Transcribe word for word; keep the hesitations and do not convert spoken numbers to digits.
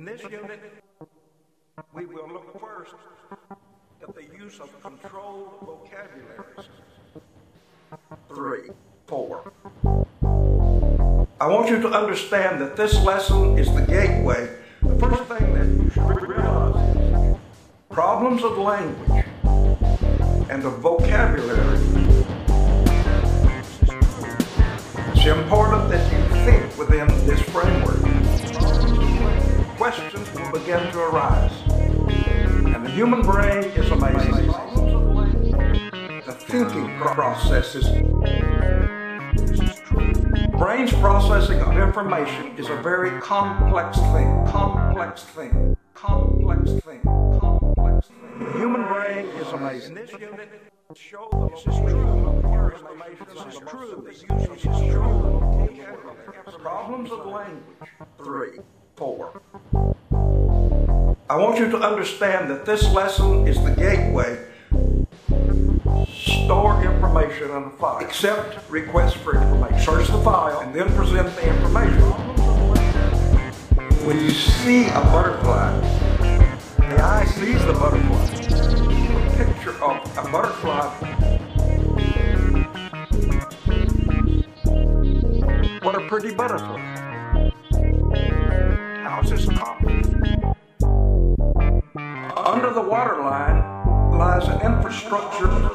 In this unit, we will look first at the use of controlled vocabularies. Three, four. I want you to understand that this lesson is the gateway. The first thing that you should realize is problems of language and of vocabulary. It's important that you think within this framework. Questions will begin to arise. And the human brain is amazing. The thinking process is brain's processing of information is a very complex thing, complex thing, complex thing, complex thing. The human brain is amazing. In this unit, show the this is true. Your information this is true. The use of this is true. Problems of language. Three, four. I want you to understand that this lesson is the gateway. Store information in a file. Accept requests for information. Search the file and then present the information. When you see a butterfly, the eye sees the butterfly. A picture of a butterfly. What a pretty butterfly. How is this accomplished? Under the waterline lies an infrastructure